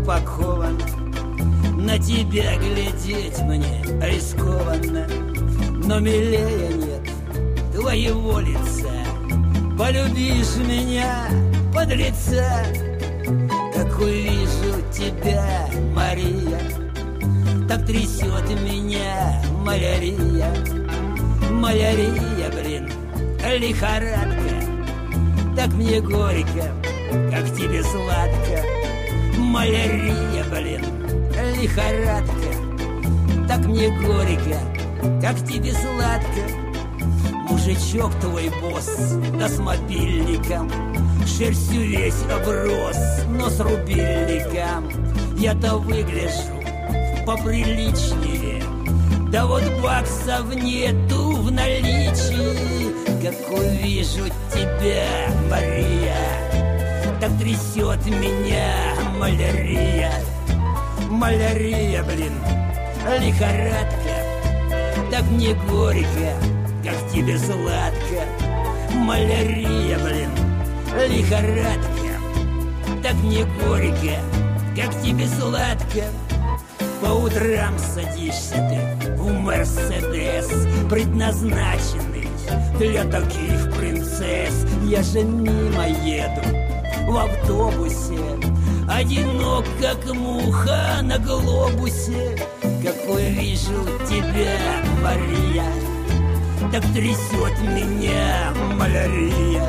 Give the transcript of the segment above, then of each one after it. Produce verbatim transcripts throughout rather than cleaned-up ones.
упакована. На тебя глядеть мне рискованно, но милее нет твоего лица. Полюбишь меня, подлеца, как увижу тебя, Мария, так трясет меня малярия. Малярия, блин, лихорадка, так мне горько, как тебе сладко. Малярия, блин, лихорадка, так мне горько, как тебе сладко. Мужичок твой босс, да с мобильником, шерстью весь оброс, но с рубильником. Я-то выгляжу поприличнее, да вот баксов нету в наличии. Как увижу тебя, Мария, так трясет меня малярия. Малярия, блин, лихорадка, так мне горько, как тебе сладко. Малярия, блин, лихорадка, так мне горько, как тебе сладко. По утрам садишься ты в Мерседес, предназначенный для таких принцесс. Я же мимо еду в автобусе, одинок, как муха на глобусе. Какой вижу тебя, Мария, так трясет меня малярия.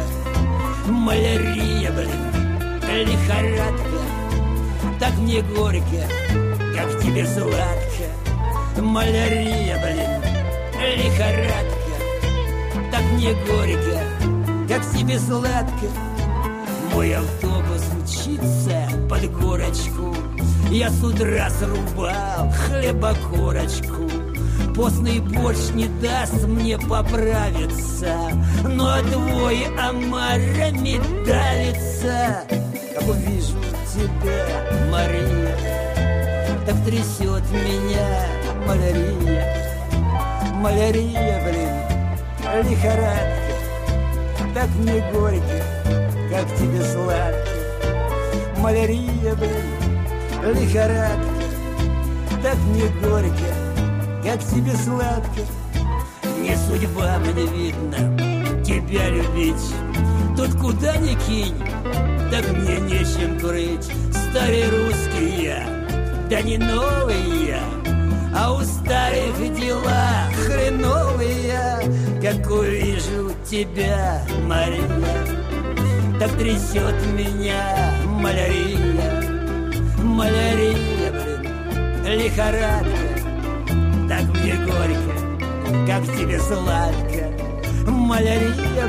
Малярия, блин, лихорадка, так мне горько, как тебе сладко. Малярия, блин, лихорадка, так мне горько, как тебе сладко. Мой автобус мчится под горочку, я с утра срубал хлебокорочку. Постный борщ не даст мне поправиться, но твой омарами давится. Как увижу тебя, Мария, так трясет меня малярия. Малярия, блин, лихорадка, так мне горько, как тебе сладко. Малярия, блин, лихорадка, так мне горько, как тебе сладко. Не судьба мне, видно, тебя любить. Тут куда ни кинь, так мне нечем крыть. Старый русский я, да не новый я, а у старых дела хреновые. Как увижу тебя, Мария, так трясет меня малярия. Малярия, блин, лихорадка, так мне горько, как тебе сладко. Малярия,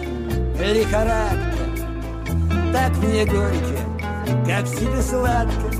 блин, лихорадка, так мне горько, как тебе сладко.